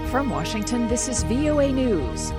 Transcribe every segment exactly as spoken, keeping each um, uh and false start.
From Washington, this is V O A News.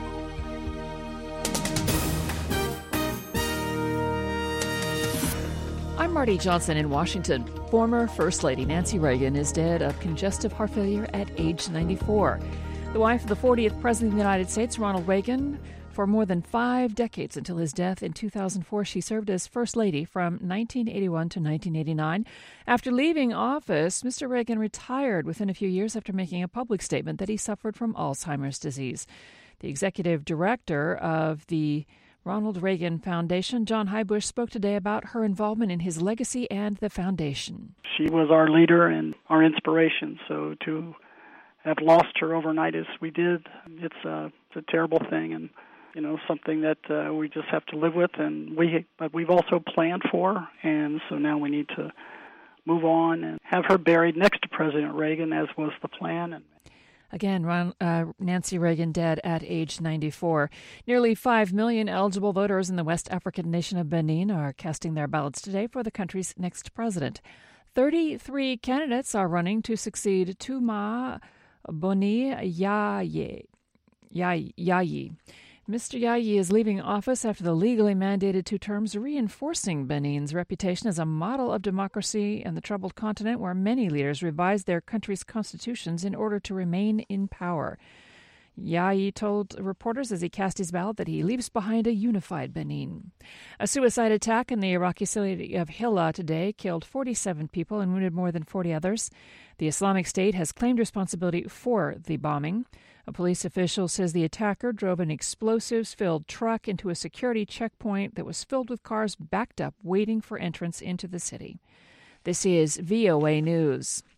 I'm Marty Johnson in Washington. Former First Lady Nancy Reagan is dead of congestive heart failure at age ninety-four. The wife of the fortieth President of the United States, Ronald Reagan, for more than five decades until his death in two thousand four, she served as First Lady from nineteen eighty-one to nineteen eighty-nine. After leaving office, Mister Reagan retired within a few years after making a public statement that he suffered from Alzheimer's disease. The executive director of the Ronald Reagan Foundation, John Heybush, spoke today about her involvement in his legacy and the foundation. She was our leader and our inspiration, so to have lost her overnight as we did, it's a, it's a terrible thing, and you know, something that uh, we just have to live with, and we but we've also planned for, and so now we need to move on and have her buried next to President Reagan, as was the plan. And Again, Ron, uh, Nancy Reagan dead at age ninety-four. Nearly five million eligible voters in the West African nation of Benin are casting their ballots today for the country's next president. thirty-three candidates are running to succeed Touma Boni Yayi. Yayi. Mister Yayi is leaving office after the legally mandated two terms, reinforcing Benin's reputation as a model of democracy in the troubled continent where many leaders revised their country's constitutions in order to remain in power. Yayi told reporters as he cast his ballot that he leaves behind a unified Benin. A suicide attack in the Iraqi city of Hilla today killed forty-seven people and wounded more than forty others. The Islamic State has claimed responsibility for the bombing. A police official says the attacker drove an explosives-filled truck into a security checkpoint that was filled with cars backed up, waiting for entrance into the city. This is V O A News.